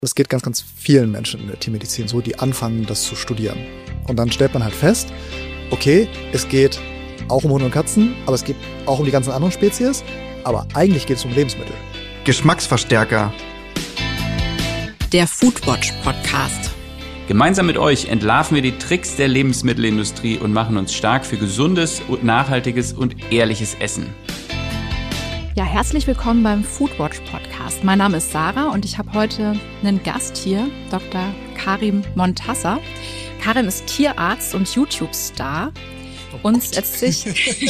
Das geht ganz, ganz vielen Menschen in der Tiermedizin so, die anfangen, das zu studieren. Und dann stellt man halt fest, okay, es geht auch um Hunde und Katzen, aber es geht auch um die ganzen anderen Spezies, aber eigentlich geht es um Lebensmittel. Geschmacksverstärker. Der Foodwatch Podcast. Gemeinsam mit euch entlarven wir die Tricks der Lebensmittelindustrie und machen uns stark für gesundes, nachhaltiges und ehrliches Essen. Ja, herzlich willkommen beim Foodwatch Podcast. Mein Name ist Sarah und ich habe heute einen Gast hier, Dr. Karim Montassa. Karim ist Tierarzt und YouTube-Star und setzt sich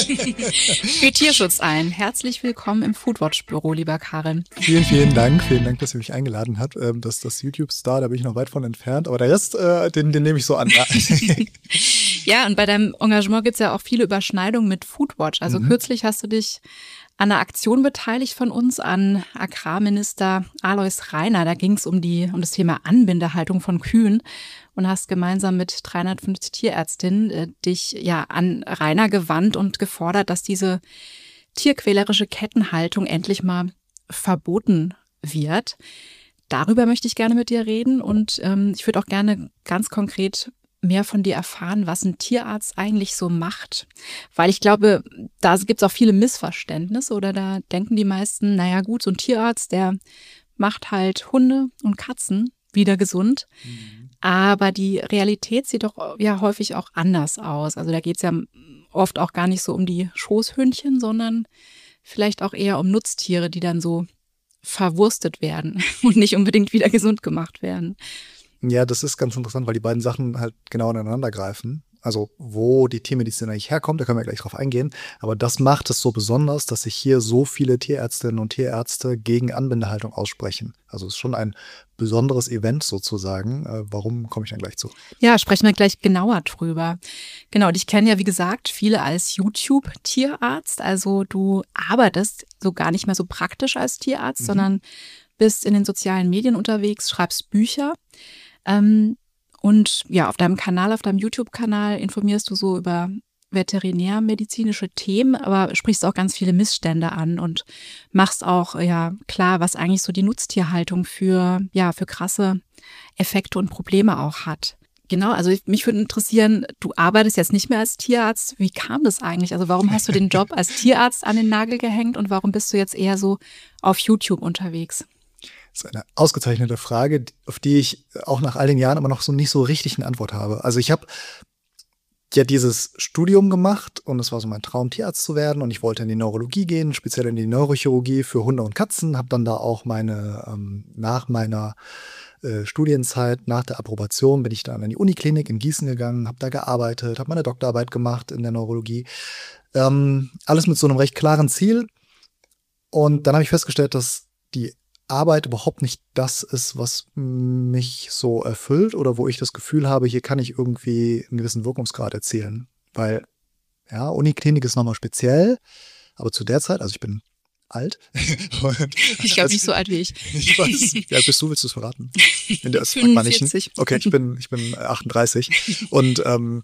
für Tierschutz ein. Herzlich willkommen im Foodwatch-Büro, lieber Karim. Vielen Dank, dass ihr mich eingeladen habt. Das YouTube-Star, da bin ich noch weit von entfernt, aber der Rest, den nehme ich so an. Ja, und bei deinem Engagement gibt es ja auch viele Überschneidungen mit Foodwatch. Also kürzlich hast du dich an einer Aktion beteiligt von uns, an Agrarminister Alois Rainer. Da ging es um das Thema Anbindehaltung von Kühen und hast gemeinsam mit 350 Tierärztinnen dich ja an Rainer gewandt und gefordert, dass diese tierquälerische Kettenhaltung endlich mal verboten wird. Darüber möchte ich gerne mit dir reden und ich würde auch gerne ganz konkret mehr von dir erfahren, was ein Tierarzt eigentlich so macht. Weil ich glaube, da gibt es auch viele Missverständnisse oder da denken die meisten, naja gut, so ein Tierarzt, der macht halt Hunde und Katzen wieder gesund. Aber die Realität sieht doch ja häufig auch anders aus. Also da geht es ja oft auch gar nicht so um die Schoßhündchen, sondern vielleicht auch eher um Nutztiere, die dann so verwurstet werden und nicht unbedingt wieder gesund gemacht werden. Ja, das ist ganz interessant, weil die beiden Sachen halt genau ineinander greifen. Also wo die Tiermedizin eigentlich herkommt, da können wir gleich drauf eingehen. Aber das macht es so besonders, dass sich hier so viele Tierärztinnen und Tierärzte gegen Anbindehaltung aussprechen. Also es ist schon ein besonderes Event sozusagen. Warum, komme ich dann gleich zu? Ja, sprechen wir gleich genauer drüber. Genau, dich kennen ja wie gesagt viele als YouTube-Tierarzt. Also du arbeitest so gar nicht mehr so praktisch als Tierarzt, sondern bist in den sozialen Medien unterwegs, schreibst Bücher. Und ja, auf deinem YouTube-Kanal informierst du so über veterinärmedizinische Themen, aber sprichst auch ganz viele Missstände an und machst auch ja klar, was eigentlich so die Nutztierhaltung für krasse Effekte und Probleme auch hat. Genau, also mich würde interessieren, du arbeitest jetzt nicht mehr als Tierarzt. Wie kam das eigentlich? Also warum hast du den Job als Tierarzt an den Nagel gehängt und warum bist du jetzt eher so auf YouTube unterwegs? Das ist eine ausgezeichnete Frage, auf die ich auch nach all den Jahren immer noch so nicht so richtig eine Antwort habe. Also ich habe ja dieses Studium gemacht und es war so mein Traum, Tierarzt zu werden und ich wollte in die Neurologie gehen, speziell in die Neurochirurgie für Hunde und Katzen, habe dann da auch nach meiner Studienzeit, nach der Approbation bin ich dann an die Uniklinik in Gießen gegangen, habe da gearbeitet, habe meine Doktorarbeit gemacht in der Neurologie. Alles mit so einem recht klaren Ziel und dann habe ich festgestellt, dass die Arbeit überhaupt nicht das ist, was mich so erfüllt oder wo ich das Gefühl habe, hier kann ich irgendwie einen gewissen Wirkungsgrad erzielen. Weil, ja, Uniklinik ist nochmal speziell, aber zu der Zeit, also ich bin alt. Ich glaube nicht so alt wie ich. Ich weiß, wie alt bist du? Willst du es verraten? Das fragt man nicht. Okay, ich bin 38 und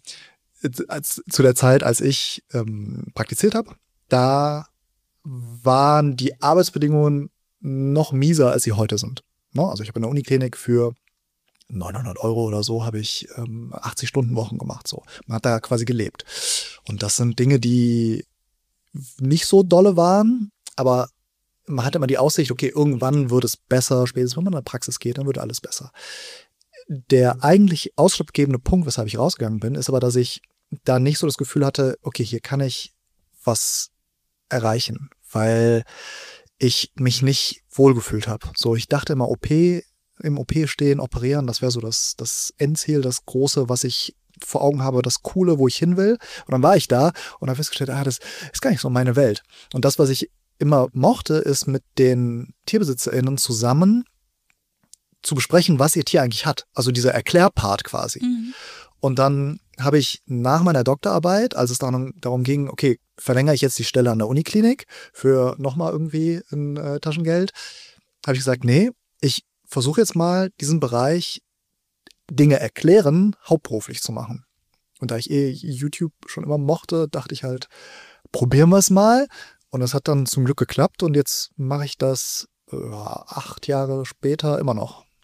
zu der Zeit, als ich praktiziert habe, da waren die Arbeitsbedingungen noch mieser, als sie heute sind. Also ich habe in der Uniklinik für 900 € oder so habe ich 80-Stunden-Wochen gemacht. So. Man hat da quasi gelebt. Und das sind Dinge, die nicht so dolle waren, aber man hat immer die Aussicht, okay, irgendwann wird es besser, spätestens wenn man in der Praxis geht, dann wird alles besser. Der eigentlich ausschlaggebende Punkt, weshalb ich rausgegangen bin, ist aber, dass ich da nicht so das Gefühl hatte, okay, hier kann ich was erreichen, weil ich mich nicht wohlgefühlt habe. So, ich dachte immer, im OP stehen, operieren, das wäre so das Endziel, das Große, was ich vor Augen habe, das Coole, wo ich hin will. Und dann war ich da und habe festgestellt, das ist gar nicht so meine Welt. Und das, was ich immer mochte, ist mit den TierbesitzerInnen zusammen zu besprechen, was ihr Tier eigentlich hat. Also dieser Erklärpart quasi. Und dann habe ich nach meiner Doktorarbeit, als es dann darum ging, okay, verlängere ich jetzt die Stelle an der Uniklinik für nochmal irgendwie ein Taschengeld, habe ich gesagt, nee, ich versuche jetzt mal diesen Bereich Dinge erklären, hauptberuflich zu machen. Und da ich YouTube schon immer mochte, dachte ich halt, probieren wir es mal. Und das hat dann zum Glück geklappt und jetzt mache ich das 8 Jahre später immer noch.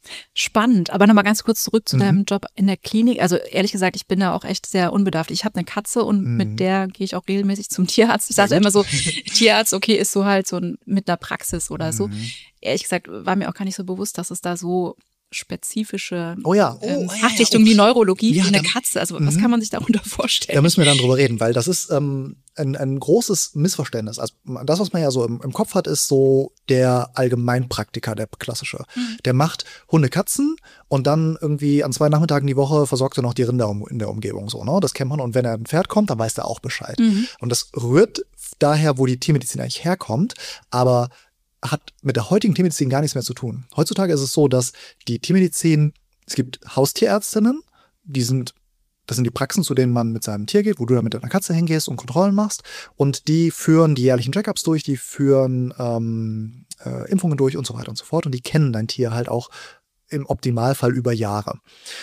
Spannend, aber nochmal ganz kurz zurück zu deinem Job in der Klinik. Also ehrlich gesagt, ich bin da auch echt sehr unbedarft. Ich habe eine Katze und mit der gehe ich auch regelmäßig zum Tierarzt. Ich sage immer so, Tierarzt, okay, ist so halt so mit einer Praxis oder so. Ehrlich gesagt, war mir auch gar nicht so bewusst, dass es da so spezifische Fachrichtungen wie Neurologie wie eine Katze. Also was kann man sich darunter vorstellen? Da müssen wir dann drüber reden, weil das ist ein großes Missverständnis. Also das, was man ja so im Kopf hat, ist so der Allgemeinpraktiker, der klassische. Der macht Hunde, Katzen und dann irgendwie an 2 Nachmittagen die Woche versorgt er noch die Rinder in der Umgebung. So, ne? Das kennt man. Und wenn ein Pferd kommt, dann weiß er auch Bescheid. Und das rührt daher, wo die Tiermedizin eigentlich herkommt, aber hat mit der heutigen Tiermedizin gar nichts mehr zu tun. Heutzutage ist es so, dass die Tiermedizin, es gibt Haustierärztinnen, das sind die Praxen, zu denen man mit seinem Tier geht, wo du dann mit deiner Katze hingehst und Kontrollen machst. Und die führen die jährlichen Check-ups durch, die führen Impfungen durch und so weiter und so fort. Und die kennen dein Tier halt auch im Optimalfall über Jahre.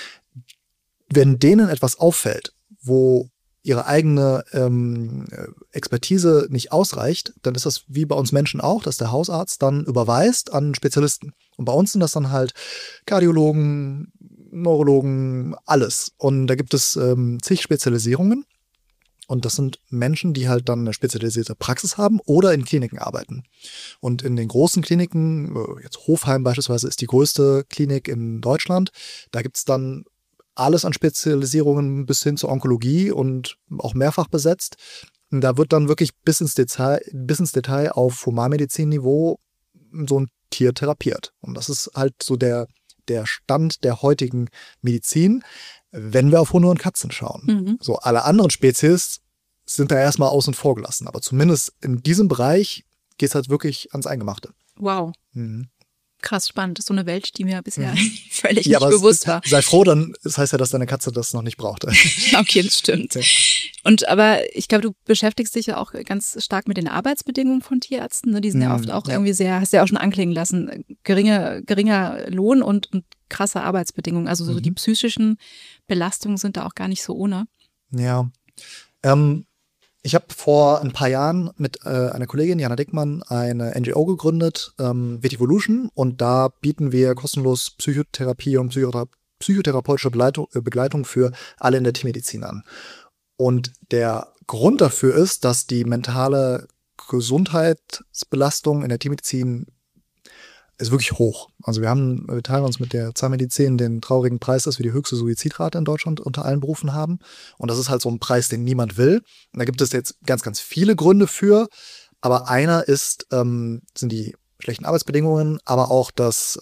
Wenn denen etwas auffällt, wo ihre eigene Expertise nicht ausreicht, dann ist das wie bei uns Menschen auch, dass der Hausarzt dann überweist an Spezialisten. Und bei uns sind das dann halt Kardiologen, Neurologen, alles. Und da gibt es zig Spezialisierungen. Und das sind Menschen, die halt dann eine spezialisierte Praxis haben oder in Kliniken arbeiten. Und in den großen Kliniken, jetzt Hofheim beispielsweise ist die größte Klinik in Deutschland, da gibt es dann alles an Spezialisierungen bis hin zur Onkologie und auch mehrfach besetzt. Und da wird dann wirklich bis ins Detail auf Humanmedizin-Niveau so ein Tier therapiert. Und das ist halt so der Stand der heutigen Medizin, wenn wir auf Hunde und Katzen schauen. So, alle anderen Spezies sind da erstmal außen vor gelassen. Aber zumindest in diesem Bereich geht es halt wirklich ans Eingemachte. Wow. Krass spannend. Das ist so eine Welt, die mir bisher völlig nicht bewusst war. Sei froh, dann das heißt ja, dass deine Katze das noch nicht braucht. Okay, das stimmt. Aber ich glaube, du beschäftigst dich ja auch ganz stark mit den Arbeitsbedingungen von Tierärzten. Ne? Die sind ja oft auch irgendwie sehr, hast du ja auch schon anklingen lassen, geringer Lohn und krasse Arbeitsbedingungen. Also so die psychischen Belastungen sind da auch gar nicht so ohne. Ja. Ich habe vor ein paar Jahren mit einer Kollegin, Jana Dickmann, eine NGO gegründet, Vetivolution, und da bieten wir kostenlos Psychotherapie und psychotherapeutische Begleitung für alle in der Tiermedizin an. Und der Grund dafür ist, dass die mentale Gesundheitsbelastung in der Tiermedizin ist wirklich hoch. Also wir teilen uns mit der Zahnmedizin den traurigen Preis, dass wir die höchste Suizidrate in Deutschland unter allen Berufen haben. Und das ist halt so ein Preis, den niemand will. Und da gibt es jetzt ganz, ganz viele Gründe für. Aber einer sind die schlechten Arbeitsbedingungen, aber auch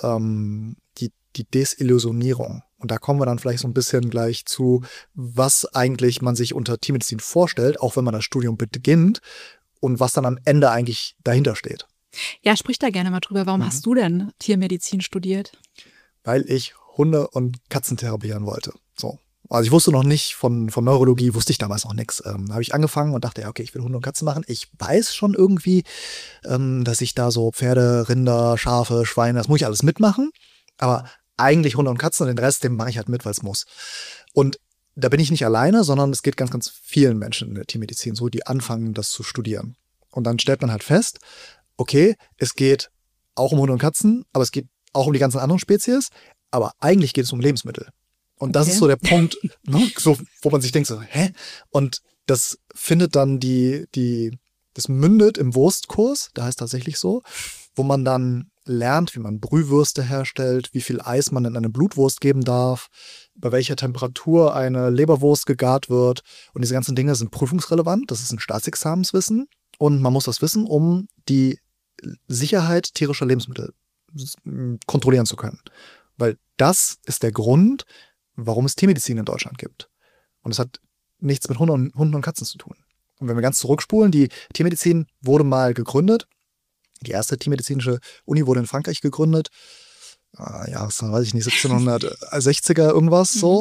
die Desillusionierung. Und da kommen wir dann vielleicht so ein bisschen gleich zu, was eigentlich man sich unter Tiermedizin vorstellt, auch wenn man das Studium beginnt, und was dann am Ende eigentlich dahinter steht. Ja, sprich da gerne mal drüber. Warum hast du denn Tiermedizin studiert? Weil ich Hunde und Katzen therapieren wollte. So. Also ich wusste noch nicht, von Neurologie wusste ich damals noch nichts. Da habe ich angefangen und dachte, ja, okay, ich will Hunde und Katzen machen. Ich weiß schon irgendwie, dass ich da so Pferde, Rinder, Schafe, Schweine, das muss ich alles mitmachen. Aber eigentlich Hunde und Katzen und den Rest, den mache ich halt mit, weil es muss. Und da bin ich nicht alleine, sondern es geht ganz, ganz vielen Menschen in der Tiermedizin so, die anfangen, das zu studieren. Und dann stellt man halt fest, okay, es geht auch um Hunde und Katzen, aber es geht auch um die ganzen anderen Spezies, aber eigentlich geht es um Lebensmittel. Und das ist so der Punkt, ne, so, wo man sich denkt, so, hä? Und das findet dann das mündet im Wurstkurs, da heißt tatsächlich so, wo man dann lernt, wie man Brühwürste herstellt, wie viel Eis man in eine Blutwurst geben darf, bei welcher Temperatur eine Leberwurst gegart wird. Und diese ganzen Dinge sind prüfungsrelevant, das ist ein Staatsexamenswissen. Und man muss das wissen, um die Sicherheit tierischer Lebensmittel kontrollieren zu können. Weil das ist der Grund, warum es Tiermedizin in Deutschland gibt. Und es hat nichts mit Hunden und Katzen zu tun. Und wenn wir ganz zurückspulen, die Tiermedizin wurde mal gegründet. Die erste tiermedizinische Uni wurde in Frankreich gegründet. Ja, das weiß ich nicht, 1760er irgendwas so.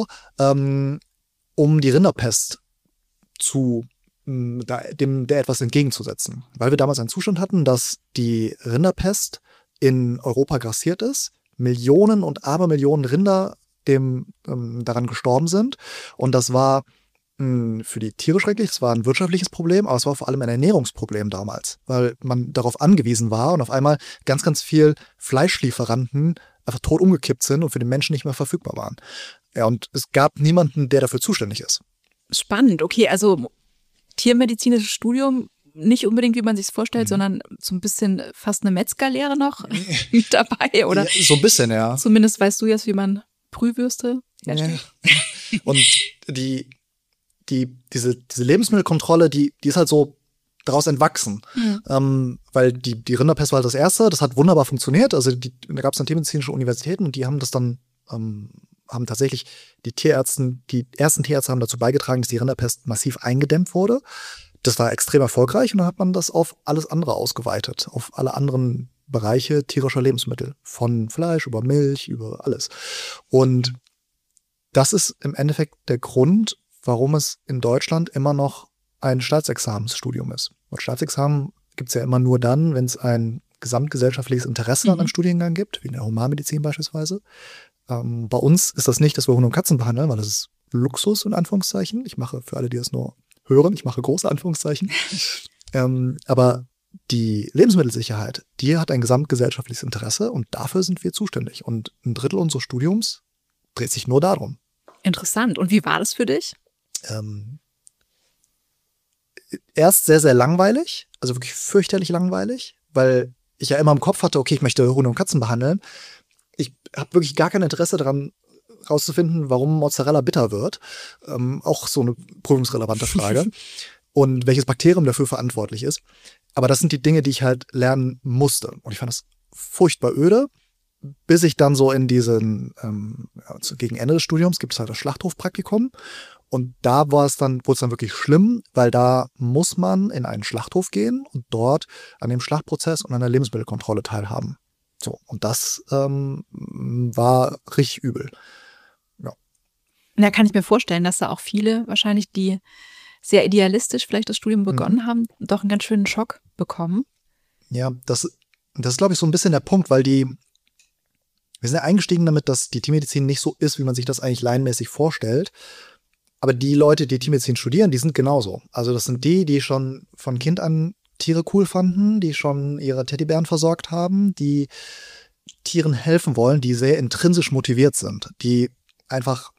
Um die Rinderpest der etwas entgegenzusetzen. Weil wir damals einen Zustand hatten, dass die Rinderpest in Europa grassiert ist, Millionen und Abermillionen Rinder daran gestorben sind. Und das war für die Tiere schrecklich, es war ein wirtschaftliches Problem, aber es war vor allem ein Ernährungsproblem damals, weil man darauf angewiesen war und auf einmal ganz, ganz viel Fleischlieferanten einfach tot umgekippt sind und für den Menschen nicht mehr verfügbar waren. Ja, und es gab niemanden, der dafür zuständig ist. Spannend, okay, also tiermedizinisches Studium, nicht unbedingt, wie man sich es vorstellt, sondern so ein bisschen fast eine Metzgerlehre noch mit dabei, oder? Ja, so ein bisschen, ja. Zumindest weißt du jetzt, wie man Brühwürste herstellt. Ja. Und diese Lebensmittelkontrolle, die ist halt so daraus entwachsen. Weil die Rinderpest war halt das Erste, das hat wunderbar funktioniert. Also da gab es dann tiermedizinische Universitäten und die haben das dann, haben tatsächlich die ersten Tierärzte haben dazu beigetragen, dass die Rinderpest massiv eingedämmt wurde. Das war extrem erfolgreich und dann hat man das auf alles andere ausgeweitet, auf alle anderen Bereiche tierischer Lebensmittel. Von Fleisch über Milch, über alles. Und das ist im Endeffekt der Grund, warum es in Deutschland immer noch ein Staatsexamensstudium ist. Und Staatsexamen gibt es ja immer nur dann, wenn es ein gesamtgesellschaftliches Interesse an einem Studiengang gibt, wie in der Humanmedizin beispielsweise. Bei uns ist das nicht, dass wir Hunde und Katzen behandeln, weil das ist Luxus in Anführungszeichen. Ich mache, für alle, die das nur hören, ich mache große Anführungszeichen. Aber die Lebensmittelsicherheit, die hat ein gesamtgesellschaftliches Interesse und dafür sind wir zuständig. Und ein Drittel unseres Studiums dreht sich nur darum. Interessant. Und wie war das für dich? Erst sehr, sehr langweilig, also wirklich fürchterlich langweilig, weil ich ja immer im Kopf hatte, okay, ich möchte Hunde und Katzen behandeln. Ich habe wirklich gar kein Interesse daran, rauszufinden, warum Mozzarella bitter wird. Auch so eine prüfungsrelevante Frage. Und welches Bakterium dafür verantwortlich ist. Aber das sind die Dinge, die ich halt lernen musste. Und ich fand das furchtbar öde, bis ich dann so in diesen, gegen Ende des Studiums gibt es halt das Schlachthofpraktikum. Und da wurde es dann wirklich schlimm, weil da muss man in einen Schlachthof gehen und dort an dem Schlachtprozess und an der Lebensmittelkontrolle teilhaben. So, und das war richtig übel. Ja. Da kann ich mir vorstellen, dass da auch viele wahrscheinlich, die sehr idealistisch vielleicht das Studium begonnen haben, doch einen ganz schönen Schock bekommen. Ja, das ist, glaube ich, so ein bisschen der Punkt, weil wir sind ja eingestiegen damit, dass die Tiermedizin nicht so ist, wie man sich das eigentlich laienmäßig vorstellt. Aber die Leute, die Tiermedizin studieren, die sind genauso. Also das sind die schon von Kind an Tiere cool fanden, die schon ihre Teddybären versorgt haben, die Tieren helfen wollen, die sehr intrinsisch motiviert sind, die einfach,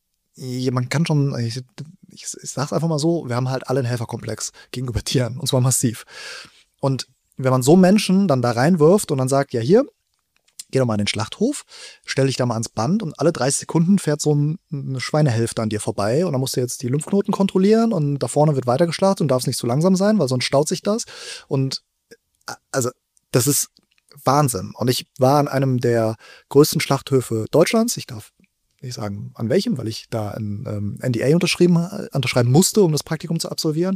man kann schon, ich sag's einfach mal so, wir haben halt alle einen Helferkomplex gegenüber Tieren, und zwar massiv. Und wenn man so Menschen dann da reinwirft und dann sagt, ja hier, geh doch mal in den Schlachthof, stell dich da mal ans Band und alle 30 Sekunden fährt so eine Schweinehälfte an dir vorbei und dann musst du jetzt die Lymphknoten kontrollieren und da vorne wird weitergeschlachtet und darfst nicht zu langsam sein, weil sonst staut sich das. Und also das ist Wahnsinn. Und ich war an einem der größten Schlachthöfe Deutschlands. Ich darf nicht sagen, an welchem, weil ich da ein NDA unterschreiben musste, um das Praktikum zu absolvieren.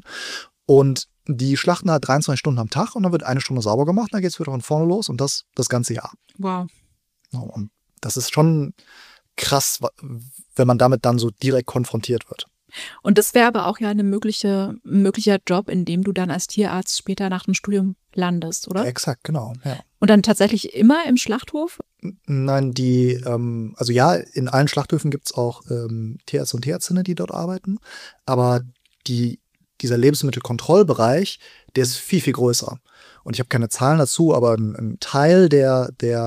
Und die schlachten halt 23 Stunden am Tag und dann wird 1 Stunde sauber gemacht, dann geht es wieder von vorne los und das ganze Jahr. Wow. Und das ist schon krass, wenn man damit dann so direkt konfrontiert wird. Und das wäre aber auch ja ein möglicher Job, in dem du dann als Tierarzt später nach dem Studium landest, oder? Exakt, genau, ja. Und dann tatsächlich immer im Schlachthof? Nein, also ja, in allen Schlachthöfen gibt es auch Tierärzte und Tierärztinnen, die dort arbeiten, aber dieser Lebensmittelkontrollbereich, der ist viel, viel größer. Und ich habe keine Zahlen dazu, aber ein Teil der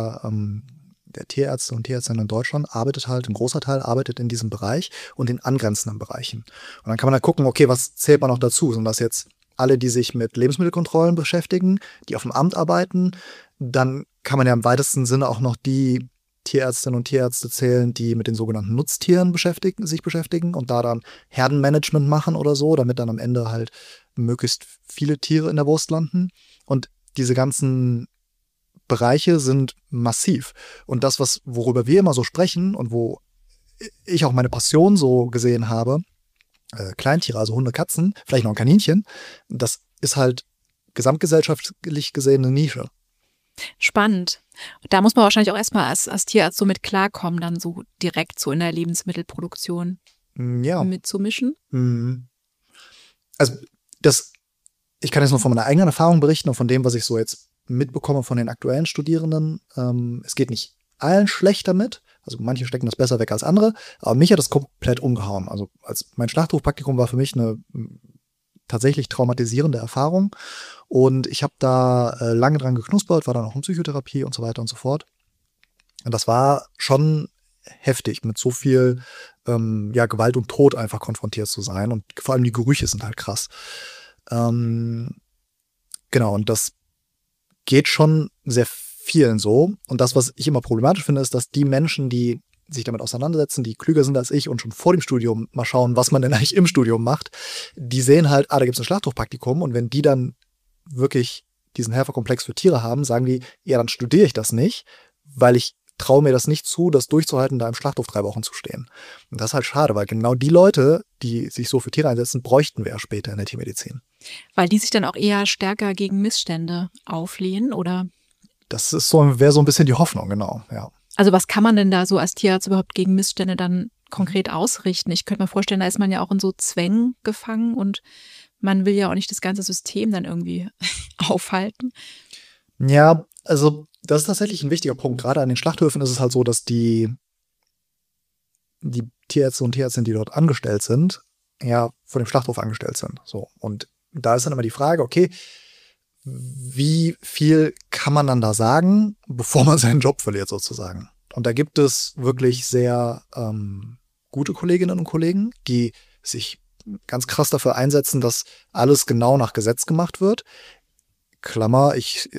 Tierärzte und Tierärztinnen in Deutschland ein großer Teil arbeitet in diesem Bereich und in angrenzenden Bereichen. Und dann kann man dann gucken, okay, was zählt man noch dazu? Sind das jetzt alle, die sich mit Lebensmittelkontrollen beschäftigen, die auf dem Amt arbeiten? Dann kann man ja im weitesten Sinne auch noch die Tierärztinnen und Tierärzte zählen, die mit den sogenannten Nutztieren sich beschäftigen und da dann Herdenmanagement machen oder so, damit dann am Ende halt möglichst viele Tiere in der Wurst landen. Und diese ganzen Bereiche sind massiv. Und das, worüber wir immer so sprechen und wo ich auch meine Passion so gesehen habe, Kleintiere, also Hunde, Katzen, vielleicht noch ein Kaninchen, das ist halt gesamtgesellschaftlich gesehen eine Nische. Spannend. Da muss man wahrscheinlich auch erstmal als Tierarzt so mit klarkommen, dann so direkt so in der Lebensmittelproduktion mitzumischen. Also ich kann jetzt nur von meiner eigenen Erfahrung berichten und von dem, was ich so jetzt mitbekomme von den aktuellen Studierenden. Es geht nicht allen schlecht damit. Also manche stecken das besser weg als andere, aber mich hat das komplett umgehauen. Also mein Schlachthofpraktikum war für mich eine tatsächlich traumatisierende Erfahrung. Und ich habe da lange dran geknuspert, war dann auch in Psychotherapie und so weiter und so fort. Und das war schon heftig, mit so viel Gewalt und Tod einfach konfrontiert zu sein. Und vor allem die Gerüche sind halt krass. Genau, und das geht schon sehr vielen so. Und das, was ich immer problematisch finde, ist, dass die Menschen, die sich damit auseinandersetzen, die klüger sind als ich und schon vor dem Studium mal schauen, was man denn eigentlich im Studium macht, die sehen halt, da gibt es ein Schlachthofpraktikum, und wenn die dann wirklich diesen Helferkomplex für Tiere haben, sagen die, ja, dann studiere ich das nicht, weil ich traue mir das nicht zu, das durchzuhalten, da im Schlachthof 3 Wochen zu stehen. Und das ist halt schade, weil genau die Leute, die sich so für Tiere einsetzen, bräuchten wir ja später in der Tiermedizin. Weil die sich dann auch eher stärker gegen Missstände auflehnen, oder? Das ist so, wäre so ein bisschen die Hoffnung, genau, ja. Also was kann man denn da so als Tierarzt überhaupt gegen Missstände dann konkret ausrichten? Ich könnte mir vorstellen, da ist man ja auch in so Zwängen gefangen und man will ja auch nicht das ganze System dann irgendwie aufhalten. Ja, also das ist tatsächlich ein wichtiger Punkt. Gerade an den Schlachthöfen ist es halt so, dass die Tierärzte und Tierärztinnen, die dort angestellt sind, ja von dem Schlachthof angestellt sind. So. Und da ist dann immer die Frage, okay, wie viel kann man dann da sagen, bevor man seinen Job verliert sozusagen? Und da gibt es wirklich sehr gute Kolleginnen und Kollegen, die sich ganz krass dafür einsetzen, dass alles genau nach Gesetz gemacht wird. Klammer,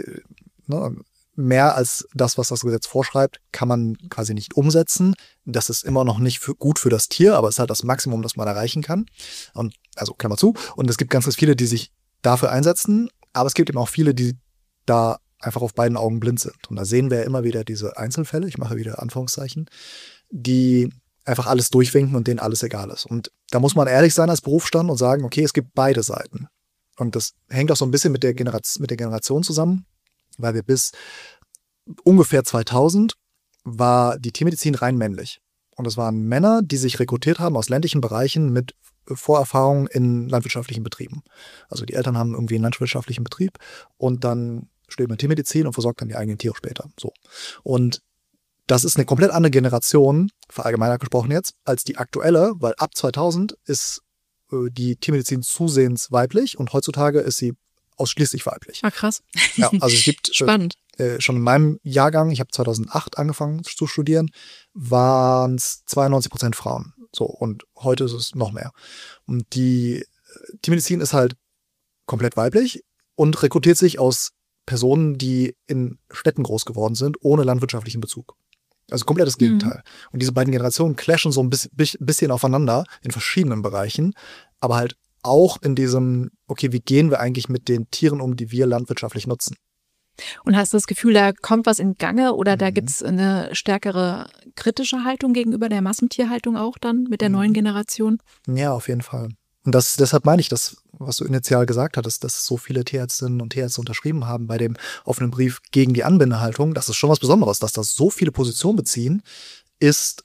mehr als das, was das Gesetz vorschreibt, kann man quasi nicht umsetzen. Das ist immer noch nicht gut für das Tier, aber es ist halt das Maximum, das man erreichen kann. Und also Klammer zu. Und es gibt ganz, ganz viele, die sich dafür einsetzen. Aber es gibt eben auch viele, die da einfach auf beiden Augen blind sind. Und da sehen wir ja immer wieder diese Einzelfälle, ich mache wieder Anführungszeichen, die einfach alles durchwinken und denen alles egal ist. Und da muss man ehrlich sein als Berufsstand und sagen, okay, es gibt beide Seiten. Und das hängt auch so ein bisschen mit der Generation zusammen, weil wir bis ungefähr 2000 war die Tiermedizin rein männlich. Und es waren Männer, die sich rekrutiert haben aus ländlichen Bereichen mit Vorerfahrung in landwirtschaftlichen Betrieben. Also die Eltern haben irgendwie einen landwirtschaftlichen Betrieb und dann studiert man Tiermedizin und versorgt dann die eigenen Tiere später. So. Und das ist eine komplett andere Generation, verallgemeinert gesprochen jetzt, als die aktuelle, weil ab 2000 ist die Tiermedizin zusehends weiblich und heutzutage ist sie ausschließlich weiblich. Ah, krass. Ja, also es gibt spannend. Schon in meinem Jahrgang, ich habe 2008 angefangen zu studieren, waren es 92% Frauen. So, und heute ist es noch mehr. Und die Tiermedizin ist halt komplett weiblich und rekrutiert sich aus Personen, die in Städten groß geworden sind, ohne landwirtschaftlichen Bezug. Also komplettes Gegenteil. Und diese beiden Generationen clashen so ein bisschen aufeinander in verschiedenen Bereichen, aber halt auch in diesem, okay, wie gehen wir eigentlich mit den Tieren um, die wir landwirtschaftlich nutzen? Und hast du das Gefühl, da kommt was in Gange oder da gibt es eine stärkere kritische Haltung gegenüber der Massentierhaltung auch dann mit der neuen Generation? Ja, auf jeden Fall. Und deshalb meine ich das, was du initial gesagt hattest, dass so viele Tierärztinnen und Tierärzte unterschrieben haben bei dem offenen Brief gegen die Anbindehaltung. Das ist schon was Besonderes, dass das so viele Positionen beziehen, ist,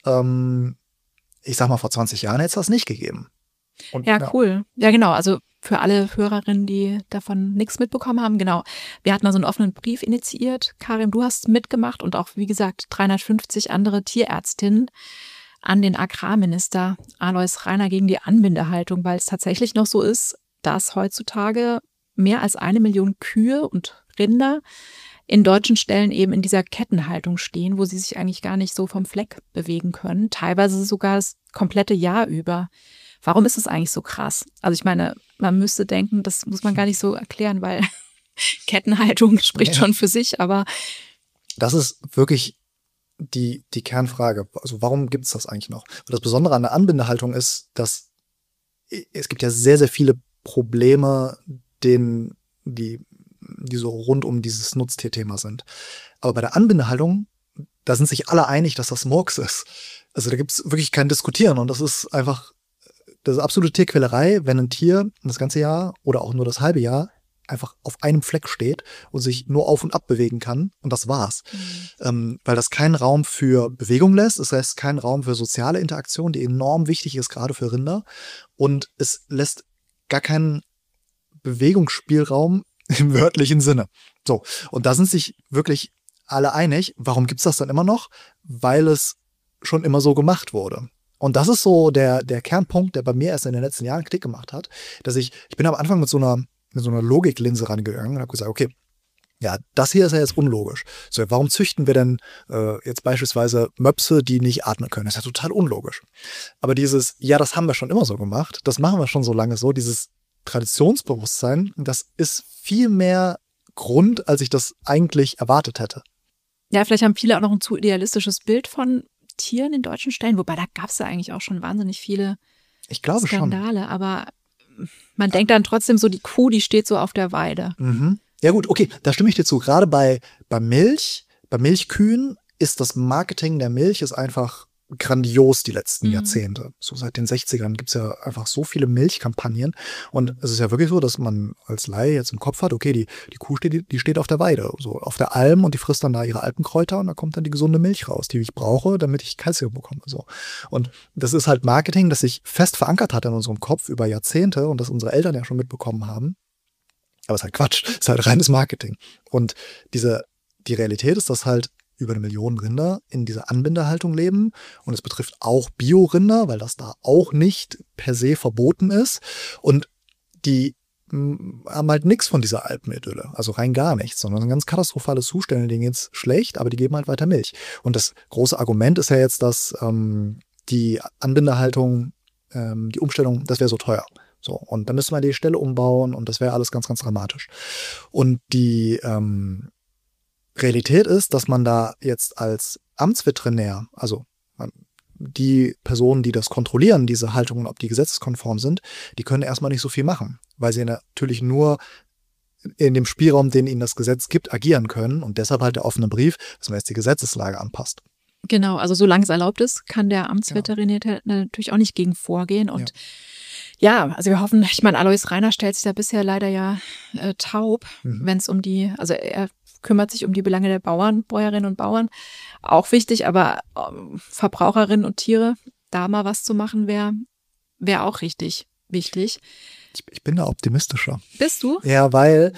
ich sag mal, vor 20 Jahren hätte es das nicht gegeben. Und, ja, cool. Ja, genau. Also für alle Hörerinnen, die davon nichts mitbekommen haben, genau. Wir hatten mal so einen offenen Brief initiiert. Karim, du hast mitgemacht und auch, wie gesagt, 350 andere Tierärztinnen an den Agrarminister Alois Rainer gegen die Anbindehaltung, weil es tatsächlich noch so ist, dass heutzutage mehr als 1 Million Kühe und Rinder in deutschen Ställen eben in dieser Kettenhaltung stehen, wo sie sich eigentlich gar nicht so vom Fleck bewegen können, teilweise sogar das komplette Jahr über. Warum ist es eigentlich so krass? Also ich meine, man müsste denken, das muss man gar nicht so erklären, weil Kettenhaltung spricht schon für sich, aber das ist wirklich die Kernfrage. Also warum gibt es das eigentlich noch? Und das Besondere an der Anbindehaltung ist, dass es gibt ja sehr, sehr viele Probleme, die so rund um dieses Nutztierthema sind. Aber bei der Anbindehaltung, da sind sich alle einig, dass das Murks ist. Also da gibt es wirklich kein Diskutieren und das ist absolute Tierquälerei, wenn ein Tier das ganze Jahr oder auch nur das halbe Jahr einfach auf einem Fleck steht und sich nur auf und ab bewegen kann und das war's. Weil das keinen Raum für Bewegung lässt, es lässt keinen Raum für soziale Interaktion, die enorm wichtig ist, gerade für Rinder, und es lässt gar keinen Bewegungsspielraum im wörtlichen Sinne. So, und da sind sich wirklich alle einig. Warum gibt's das dann immer noch? Weil es schon immer so gemacht wurde. Und das ist so der Kernpunkt, der bei mir erst in den letzten Jahren Klick gemacht hat, dass ich bin am Anfang mit so einer Logiklinse rangegangen und habe gesagt, okay, Ja, das hier ist ja jetzt unlogisch. So, warum züchten wir denn jetzt beispielsweise Möpse, die nicht atmen können? Das ist ja total unlogisch. Aber dieses, ja, das haben wir schon immer so gemacht, das machen wir schon so lange so, dieses Traditionsbewusstsein, das ist viel mehr Grund, als ich das eigentlich erwartet hätte. Ja, vielleicht haben viele auch noch ein zu idealistisches Bild von Tieren in deutschen Stellen, wobei da gab es ja eigentlich auch schon wahnsinnig viele Skandale. Schon. Aber man denkt dann trotzdem so, die Kuh, die steht so auf der Weide. Mhm. Ja gut, okay, da stimme ich dir zu. Gerade bei Milchkühen ist das Marketing der Milch ist einfach grandios die letzten Jahrzehnte. So seit den 60ern gibt's ja einfach so viele Milchkampagnen. Und es ist ja wirklich so, dass man als Laie jetzt im Kopf hat, okay, die Kuh steht auf der Weide, so auf der Alm und die frisst dann da ihre Alpenkräuter und da kommt dann die gesunde Milch raus, die ich brauche, damit ich Kalzium bekomme. So. Und das ist halt Marketing, das sich fest verankert hat in unserem Kopf über Jahrzehnte und das unsere Eltern ja schon mitbekommen haben. Aber es ist halt Quatsch, es ist halt reines Marketing. Und die Realität ist, dass halt über 1 Million Rinder in dieser Anbindehaltung leben. Und es betrifft auch Bio-Rinder, weil das da auch nicht per se verboten ist. Und die haben halt nichts von dieser Alpenidylle, also rein gar nichts, sondern ein ganz katastrophales Zustand, denen geht's schlecht, aber die geben halt weiter Milch. Und das große Argument ist ja jetzt, dass die Anbindehaltung, die Umstellung, das wäre so teuer. So, und dann müsste man die Ställe umbauen und das wäre alles ganz, ganz dramatisch. Und die Realität ist, dass man da jetzt als Amtsveterinär, also die Personen, die das kontrollieren, diese Haltungen, ob die gesetzeskonform sind, die können erstmal nicht so viel machen, weil sie natürlich nur in dem Spielraum, den ihnen das Gesetz gibt, agieren können und deshalb halt der offene Brief, dass man jetzt die Gesetzeslage anpasst. Genau, also solange es erlaubt ist, kann der Amtsveterinär natürlich auch nicht gegen vorgehen und ja, also wir hoffen, ich meine, Alois Rainer stellt sich da bisher leider ja taub, wenn es also er kümmert sich um die Belange der Bäuerinnen und Bauern, auch wichtig, aber Verbraucherinnen und Tiere, da mal was zu machen, wäre auch richtig wichtig. Ich bin da optimistischer. Bist du? Ja, weil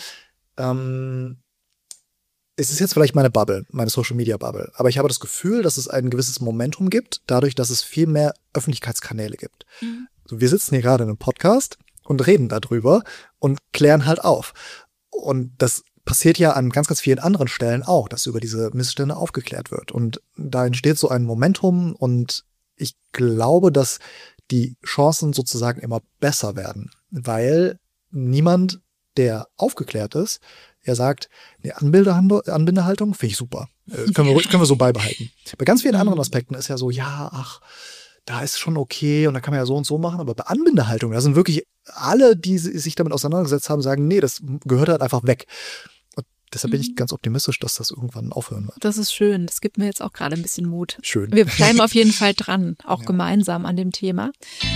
es ist jetzt vielleicht meine Bubble, meine Social-Media-Bubble, aber ich habe das Gefühl, dass es ein gewisses Momentum gibt, dadurch, dass es viel mehr Öffentlichkeitskanäle gibt. So, wir sitzen hier gerade in einem Podcast und reden darüber und klären halt auf. Und das passiert ja an ganz, ganz vielen anderen Stellen auch, dass über diese Missstände aufgeklärt wird. Und da entsteht so ein Momentum und ich glaube, dass die Chancen sozusagen immer besser werden, weil niemand, der aufgeklärt ist, er sagt, die Anbindehaltung finde ich super. Können wir so beibehalten. Bei ganz vielen anderen Aspekten ist ja so, da ist schon okay und da kann man ja so und so machen, aber bei Anbindehaltung, da sind wirklich alle, die sich damit auseinandergesetzt haben, sagen, nee, das gehört halt einfach weg. Und deshalb bin ich ganz optimistisch, dass das irgendwann aufhören wird. Das ist schön, das gibt mir jetzt auch gerade ein bisschen Mut. Schön. Wir bleiben auf jeden Fall dran, auch gemeinsam an dem Thema.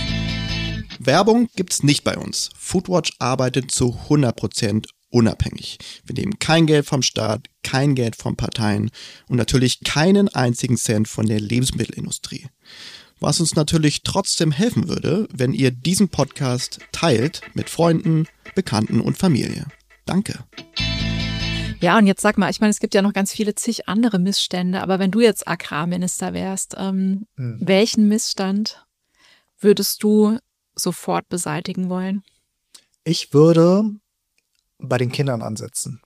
Werbung gibt's nicht bei uns. Foodwatch arbeitet zu 100% unabhängig. Wir nehmen kein Geld vom Staat, kein Geld von Parteien und natürlich keinen einzigen Cent von der Lebensmittelindustrie. Was uns natürlich trotzdem helfen würde, wenn ihr diesen Podcast teilt mit Freunden, Bekannten und Familie. Danke. Ja, und jetzt sag mal, ich meine, es gibt ja noch ganz viele zig andere Missstände, aber wenn du jetzt Agrarminister wärst, welchen Missstand würdest du sofort beseitigen wollen? Ich würde bei den Kindern ansetzen,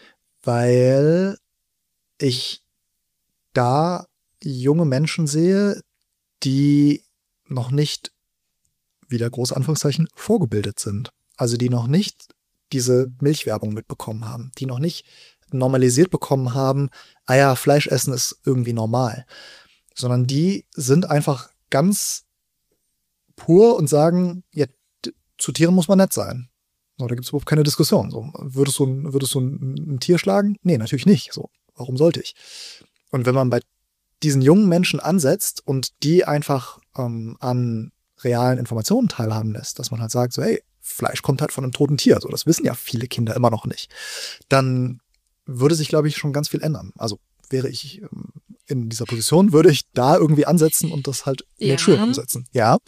weil ich da junge Menschen sehe, die noch nicht, wieder große Anführungszeichen, vorgebildet sind. Also die noch nicht diese Milchwerbung mitbekommen haben, die noch nicht normalisiert bekommen haben, Fleisch essen ist irgendwie normal. Sondern die sind einfach ganz pur und sagen, ja, zu Tieren muss man nett sein. So, da gibt es überhaupt keine Diskussion. So, würdest du ein Tier schlagen? Nee, natürlich nicht. So, warum sollte ich? Und wenn man bei diesen jungen Menschen ansetzt und die einfach an realen Informationen teilhaben lässt, dass man halt sagt, so, hey, Fleisch kommt halt von einem toten Tier, so, das wissen ja viele Kinder immer noch nicht, dann würde sich, glaube ich, schon ganz viel ändern. Also wäre ich in dieser Position, würde ich da irgendwie ansetzen und das halt in den Schulen umsetzen. Ja.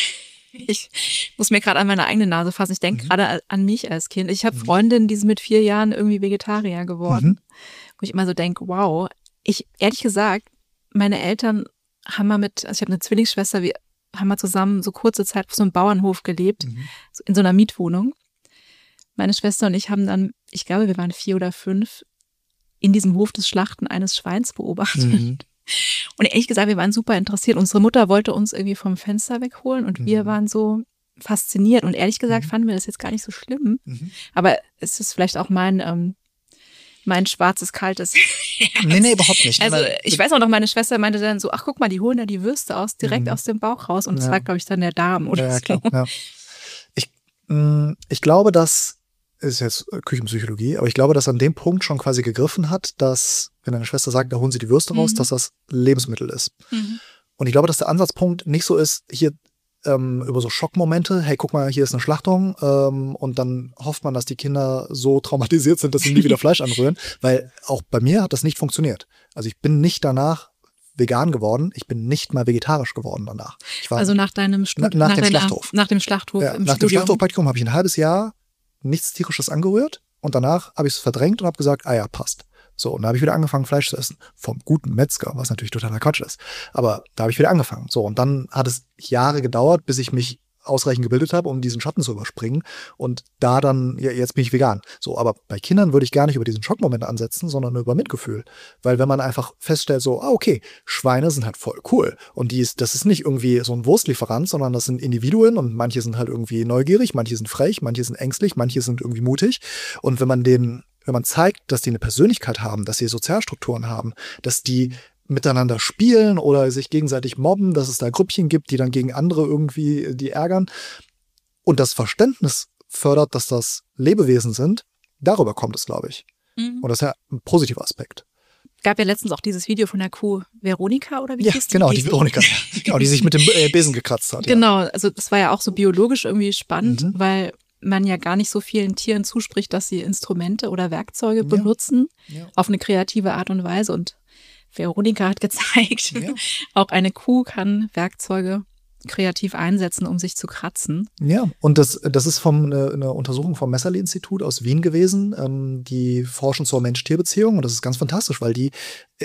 Ich muss mir gerade an meine eigene Nase fassen. Ich denke gerade an mich als Kind. Ich habe Freundinnen, die sind mit 4 Jahren irgendwie Vegetarier geworden. Wo ich immer so denke, wow. Ehrlich gesagt, meine Eltern haben mal also ich habe eine Zwillingsschwester, wir haben mal zusammen so kurze Zeit auf so einem Bauernhof gelebt, in so einer Mietwohnung. Meine Schwester und ich haben dann, ich glaube, wir waren 4 oder 5, in diesem Hof das Schlachten eines Schweins beobachtet. Und ehrlich gesagt, wir waren super interessiert. Unsere Mutter wollte uns irgendwie vom Fenster wegholen und wir waren so fasziniert. Und ehrlich gesagt fanden wir das jetzt gar nicht so schlimm. Aber es ist vielleicht auch mein schwarzes, kaltes Herz. Nee, überhaupt nicht. Also ich weiß auch noch, meine Schwester meinte dann so, ach guck mal, die holen da die Würste direkt aus dem Bauch raus. Und das war, glaube ich, dann der Darm oder so. Klar, ja. Ich glaube, das ist jetzt Küchenpsychologie, aber ich glaube, dass an dem Punkt schon quasi gegriffen hat, dass, wenn deine Schwester sagt, da holen sie die Würste raus, dass das Lebensmittel ist. Und ich glaube, dass der Ansatzpunkt nicht so ist, hier über so Schockmomente, hey, guck mal, hier ist eine Schlachtung, und dann hofft man, dass die Kinder so traumatisiert sind, dass sie nie wieder Fleisch anrühren, weil auch bei mir hat das nicht funktioniert. Also ich bin nicht danach vegan geworden, ich bin nicht mal vegetarisch geworden danach. Also nach deinem nach dem Schlachthof. Nach dem Schlachthof im Nach dem Schlachthofpraktikum habe ich ein halbes Jahr nichts Tierisches angerührt und danach habe ich es verdrängt und habe gesagt, ja, passt. So, und da habe ich wieder angefangen, Fleisch zu essen. Vom guten Metzger, was natürlich totaler Quatsch ist. Aber da habe ich wieder angefangen. So, und dann hat es Jahre gedauert, bis ich mich ausreichend gebildet habe, um diesen Schatten zu überspringen. Und da dann, ja, jetzt bin ich vegan. So, aber bei Kindern würde ich gar nicht über diesen Schockmoment ansetzen, sondern über Mitgefühl. Weil wenn man einfach feststellt, so, okay, Schweine sind halt voll cool. Und das ist nicht irgendwie so ein Wurstlieferant, sondern das sind Individuen und manche sind halt irgendwie neugierig, manche sind frech, manche sind ängstlich, manche sind irgendwie mutig. Und wenn man zeigt, dass die eine Persönlichkeit haben, dass sie Sozialstrukturen haben, dass die miteinander spielen oder sich gegenseitig mobben, dass es da Grüppchen gibt, die dann gegen andere irgendwie die ärgern und das Verständnis fördert, dass das Lebewesen sind, darüber kommt es, glaube ich. Und das ist ja ein positiver Aspekt. Gab ja letztens auch dieses Video von der Kuh Veronika oder wie hieß die? Genau, die Veronika. Genau, die sich mit dem Besen gekratzt hat. Genau, also das war ja auch so biologisch irgendwie spannend, weil man ja gar nicht so vielen Tieren zuspricht, dass sie Instrumente oder Werkzeuge benutzen auf eine kreative Art und Weise. Und Veronika hat gezeigt, auch eine Kuh kann Werkzeuge kreativ einsetzen, um sich zu kratzen. Ja, und das ist eine Untersuchung vom Messerli-Institut aus Wien gewesen. Die forschen zur Mensch-Tier-Beziehung und das ist ganz fantastisch, weil die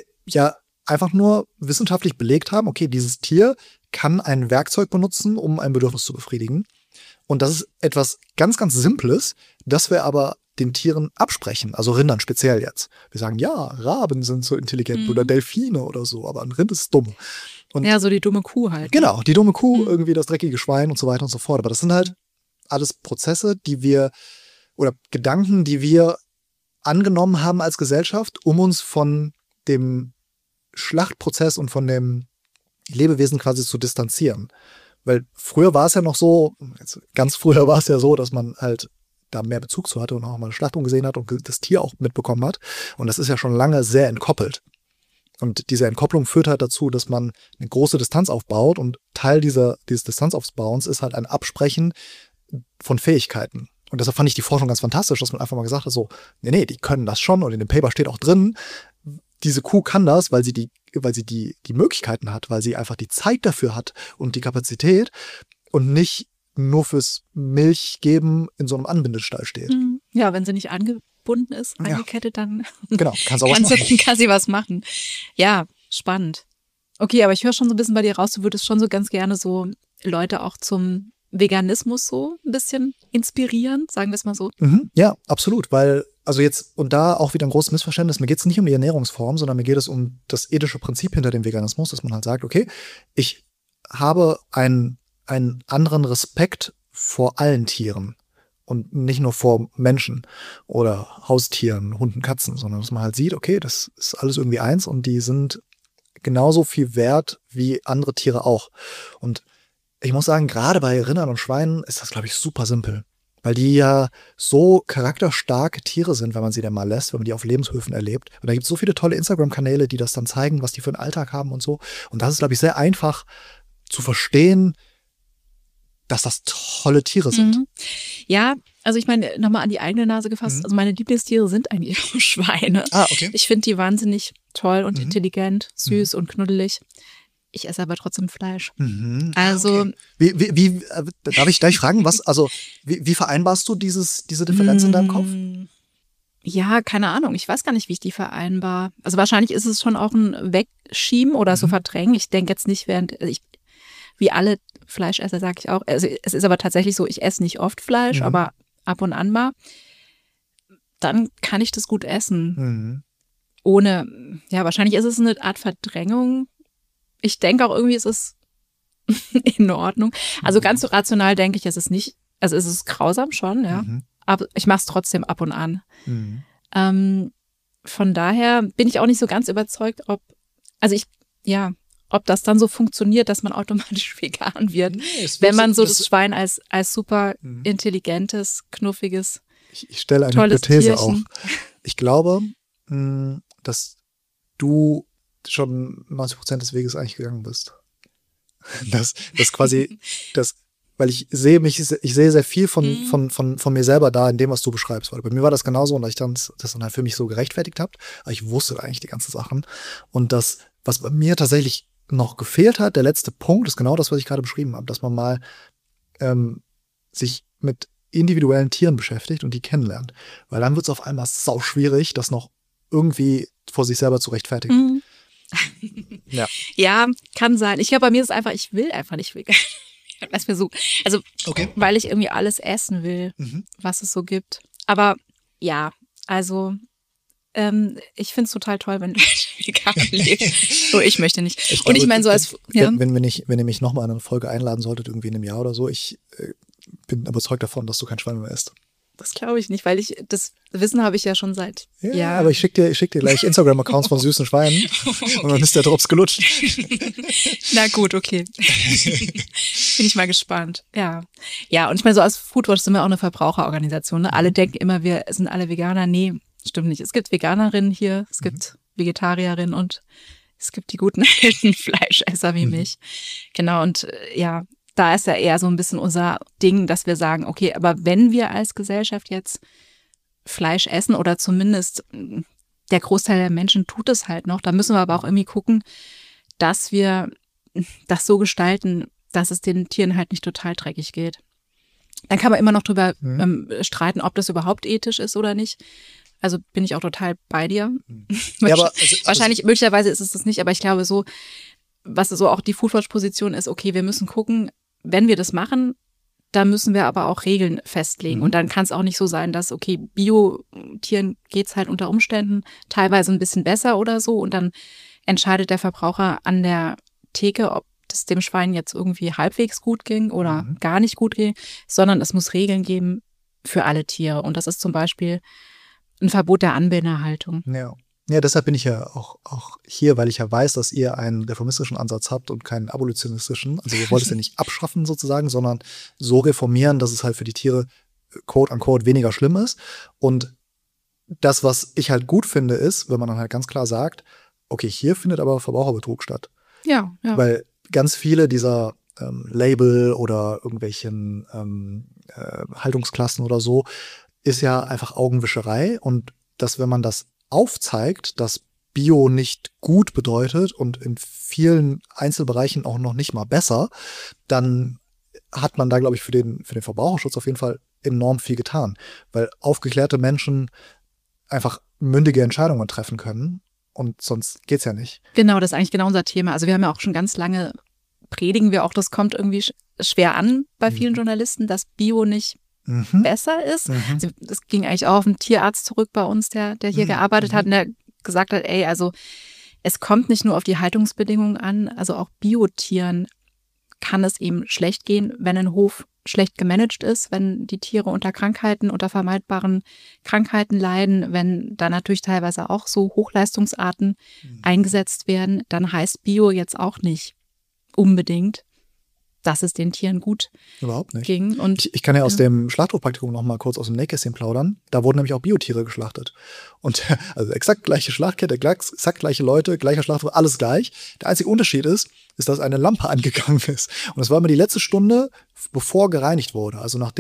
ja einfach nur wissenschaftlich belegt haben, okay, dieses Tier kann ein Werkzeug benutzen, um ein Bedürfnis zu befriedigen. Und das ist etwas ganz, ganz Simples, das wir aber den Tieren absprechen, also Rindern speziell jetzt. Wir sagen, ja, Raben sind so intelligent oder Delfine oder so, aber ein Rind ist dumm. Und ja, so die dumme Kuh halt. Genau, die dumme Kuh, irgendwie das dreckige Schwein und so weiter und so fort. Aber das sind halt alles Prozesse, oder Gedanken, die wir angenommen haben als Gesellschaft, um uns von dem Schlachtprozess und von dem Lebewesen quasi zu distanzieren. Weil früher war es ja noch so, ganz früher war es ja so, dass man halt da mehr Bezug zu hatte und auch mal eine Schlachtung gesehen hat und das Tier auch mitbekommen hat. Und das ist ja schon lange sehr entkoppelt. Und diese Entkopplung führt halt dazu, dass man eine große Distanz aufbaut und Teil dieses Distanzaufbauens ist halt ein Absprechen von Fähigkeiten. Und deshalb fand ich die Forschung ganz fantastisch, dass man einfach mal gesagt hat, so, nee, die können das schon und in dem Paper steht auch drin, diese Kuh kann das, weil sie die Möglichkeiten hat, weil sie einfach die Zeit dafür hat und die Kapazität und nicht nur fürs Milchgeben in so einem Anbindestall steht. Ja, wenn sie nicht angebunden ist, angekettet, dann genau, kann sie was machen. Ja, spannend. Okay, aber ich höre schon so ein bisschen bei dir raus, du würdest schon so ganz gerne so Leute auch zum Veganismus so ein bisschen inspirieren, sagen wir es mal so. Ja, absolut, weil, also jetzt, und da auch wieder ein großes Missverständnis, mir geht es nicht um die Ernährungsform, sondern mir geht es um das ethische Prinzip hinter dem Veganismus, dass man halt sagt, okay, ich habe einen anderen Respekt vor allen Tieren und nicht nur vor Menschen oder Haustieren, Hunden, Katzen, sondern dass man halt sieht, okay, das ist alles irgendwie eins und die sind genauso viel wert wie andere Tiere auch. Und ich muss sagen, gerade bei Rindern und Schweinen ist das, glaube ich, super simpel. Weil die ja so charakterstarke Tiere sind, wenn man sie denn mal lässt, wenn man die auf Lebenshöfen erlebt. Und da gibt es so viele tolle Instagram-Kanäle, die das dann zeigen, was die für einen Alltag haben und so. Und das ist, glaube ich, sehr einfach zu verstehen, dass das tolle Tiere sind. Ja, also ich meine, nochmal an die eigene Nase gefasst, also meine Lieblingstiere sind eigentlich auch Schweine. Okay. Ich finde die wahnsinnig toll und intelligent, süß und knuddelig. Ich esse aber trotzdem Fleisch. Also okay. Wie darf ich fragen, wie vereinbarst du diese Differenz in deinem Kopf? Ja, keine Ahnung. Ich weiß gar nicht, wie ich die vereinbar. Also wahrscheinlich ist es schon auch ein Wegschieben oder so verdrängen. Ich denke jetzt nicht, wie alle Fleischesser sage ich auch. Also es ist aber tatsächlich so, ich esse nicht oft Fleisch, aber ab und an mal. Dann kann ich das gut essen. wahrscheinlich ist es eine Art Verdrängung. Ich denke auch irgendwie, ist es in Ordnung. Also ganz so rational denke ich, ist es nicht, also ist es grausam schon, ja. Aber ich mache es trotzdem ab und an. Von daher bin ich auch nicht so ganz überzeugt, ob das dann so funktioniert, dass man automatisch vegan wird, wenn man so das Schwein als super intelligentes, knuffiges, ich stelle eine Hypothese auf. Ich glaube, dass du schon 90% des Weges eigentlich gegangen bist. Das quasi, weil ich sehe sehr viel von mir selber da in dem, was du beschreibst. Weil bei mir war das genauso und ich dann das dann halt für mich so gerechtfertigt habe. Aber ich wusste eigentlich die ganzen Sachen. Und das, was bei mir tatsächlich noch gefehlt hat, der letzte Punkt, ist genau das, was ich gerade beschrieben habe, dass man mal sich mit individuellen Tieren beschäftigt und die kennenlernt. Weil dann wird es auf einmal sau schwierig, das noch irgendwie vor sich selber zu rechtfertigen. Ja, kann sein. Ich glaube, bei mir ist es einfach, ich will einfach nicht vegan. Weil ich irgendwie alles essen will, was es so gibt. Aber ja, also ich finde es total toll, wenn Leute vegan leben. So, ich möchte nicht. Und ich meine so als... Wenn ihr mich nochmal in eine Folge einladen solltet, irgendwie in einem Jahr oder so, ich bin überzeugt davon, dass du kein Schwein mehr isst. Das glaube ich nicht, weil das Wissen habe ich ja schon seit Jahren. Aber ich schick dir gleich Instagram-Accounts von süßen Schweinen und dann ist der Drops gelutscht. Na gut, okay. Bin ich mal gespannt. Ja, und ich meine, so als Foodwatch sind wir auch eine Verbraucherorganisation. Ne? Alle denken immer, wir sind alle Veganer. Nee, stimmt nicht. Es gibt Veganerinnen hier, es gibt Vegetarierinnen und es gibt die guten alten Fleischesser wie mich. Genau, und da ist ja eher so ein bisschen unser Ding, dass wir sagen, okay, aber wenn wir als Gesellschaft jetzt Fleisch essen oder zumindest der Großteil der Menschen tut es halt noch, dann müssen wir aber auch irgendwie gucken, dass wir das so gestalten, dass es den Tieren halt nicht total dreckig geht. Dann kann man immer noch drüber streiten, ob das überhaupt ethisch ist oder nicht. Also bin ich auch total bei dir. Ja, aber wahrscheinlich, möglicherweise ist es das nicht, aber ich glaube so, was so auch die Foodwatch-Position ist, okay, wir müssen gucken, wenn wir das machen, dann müssen wir aber auch Regeln festlegen. Und dann kann es auch nicht so sein, dass, okay, Bio-Tieren geht's halt unter Umständen teilweise ein bisschen besser oder so. Und dann entscheidet der Verbraucher an der Theke, ob das dem Schwein jetzt irgendwie halbwegs gut ging oder gar nicht gut ging, sondern es muss Regeln geben für alle Tiere. Und das ist zum Beispiel ein Verbot der Anbindehaltung. Ja, deshalb bin ich ja auch hier, weil ich ja weiß, dass ihr einen reformistischen Ansatz habt und keinen abolitionistischen. Also ihr wollt es ja nicht abschaffen sozusagen, sondern so reformieren, dass es halt für die Tiere quote unquote weniger schlimm ist. Und das, was ich halt gut finde, ist, wenn man dann halt ganz klar sagt, okay, hier findet aber Verbraucherbetrug statt. Ja. Weil ganz viele dieser Label oder irgendwelchen Haltungsklassen oder so ist ja einfach Augenwischerei und dass, wenn man das aufzeigt, dass Bio nicht gut bedeutet und in vielen Einzelbereichen auch noch nicht mal besser, dann hat man da, glaube ich, für den Verbraucherschutz auf jeden Fall enorm viel getan, weil aufgeklärte Menschen einfach mündige Entscheidungen treffen können und sonst geht's ja nicht. Genau, das ist eigentlich genau unser Thema. Also wir haben ja auch schon ganz lange, predigen wir auch, das kommt irgendwie schwer an bei vielen Journalisten, dass Bio nicht besser ist. Also das ging eigentlich auch auf einen Tierarzt zurück bei uns, der hier gearbeitet hat und der gesagt hat, also es kommt nicht nur auf die Haltungsbedingungen an, also auch Biotieren kann es eben schlecht gehen, wenn ein Hof schlecht gemanagt ist, wenn die Tiere unter vermeidbaren Krankheiten leiden, wenn da natürlich teilweise auch so Hochleistungsarten eingesetzt werden, dann heißt Bio jetzt auch nicht unbedingt, dass es den Tieren gut Überhaupt nicht. ging. Und ich kann ja aus dem Schlachthofpraktikum noch mal kurz aus dem Nähkästchen plaudern. Da wurden nämlich auch Biotiere geschlachtet. Und also exakt gleiche Schlachtkette, exakt gleiche Leute, gleicher Schlachthof, alles gleich. Der einzige Unterschied ist, dass eine Lampe angegangen ist. Und das war immer die letzte Stunde, bevor gereinigt wurde. Also nach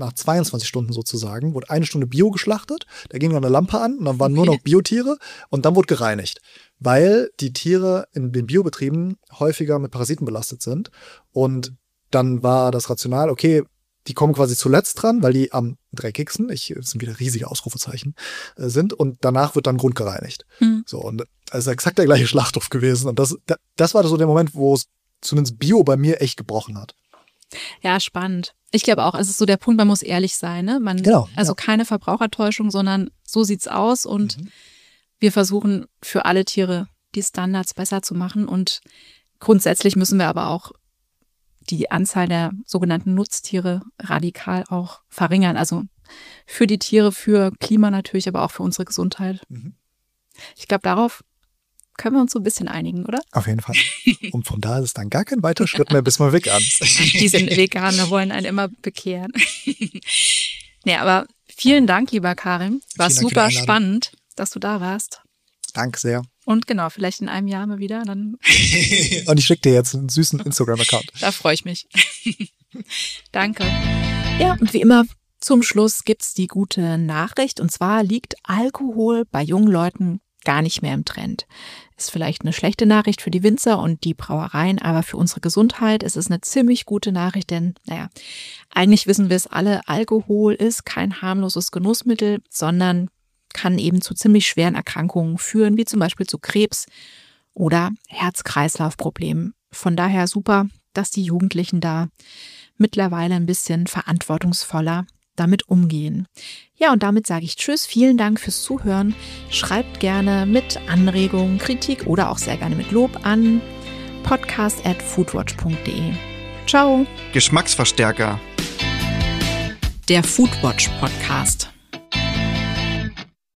22 Stunden sozusagen, wurde eine Stunde Bio geschlachtet, da ging noch eine Lampe an und dann waren nur noch Biotiere und dann wurde gereinigt. Weil die Tiere in den Biobetrieben häufiger mit Parasiten belastet sind. Und dann war das Rational, okay, die kommen quasi zuletzt dran, weil die am dreckigsten, das sind wieder riesige Ausrufezeichen, sind. Und danach wird dann grundgereinigt. So, und das ist exakt der gleiche Schlachthof gewesen. Und das war so der Moment, wo es zumindest Bio bei mir echt gebrochen hat. Ja, spannend. Ich glaube auch, es ist so der Punkt, man muss ehrlich sein. Ne? Keine Verbrauchertäuschung, sondern so sieht's aus und wir versuchen für alle Tiere die Standards besser zu machen und grundsätzlich müssen wir aber auch die Anzahl der sogenannten Nutztiere radikal auch verringern. Also für die Tiere, für Klima natürlich, aber auch für unsere Gesundheit. Ich glaube, darauf können wir uns so ein bisschen einigen, oder? Auf jeden Fall. Und von da ist es dann gar kein weiterer Schritt mehr, bis man vegan ist. Die sind Veganer, wollen einen immer bekehren. Nee, aber vielen Dank, lieber Karim. War super spannend, dass du da warst. Danke sehr. Und genau, vielleicht in einem Jahr mal wieder. Dann Und ich schicke dir jetzt einen süßen Instagram-Account. Da freue ich mich. Danke. Ja, und wie immer zum Schluss gibt's die gute Nachricht. Und zwar liegt Alkohol bei jungen Leuten gar nicht mehr im Trend. Ist vielleicht eine schlechte Nachricht für die Winzer und die Brauereien, aber für unsere Gesundheit ist es eine ziemlich gute Nachricht, denn eigentlich wissen wir es alle, Alkohol ist kein harmloses Genussmittel, sondern kann eben zu ziemlich schweren Erkrankungen führen, wie zum Beispiel zu Krebs oder Herz-Kreislauf-Problemen. Von daher super, dass die Jugendlichen da mittlerweile ein bisschen verantwortungsvoller damit umgehen. Ja, und damit sage ich Tschüss, vielen Dank fürs Zuhören. Schreibt gerne mit Anregungen, Kritik oder auch sehr gerne mit Lob an podcast@foodwatch.de. Ciao. Geschmacksverstärker. Der Foodwatch Podcast.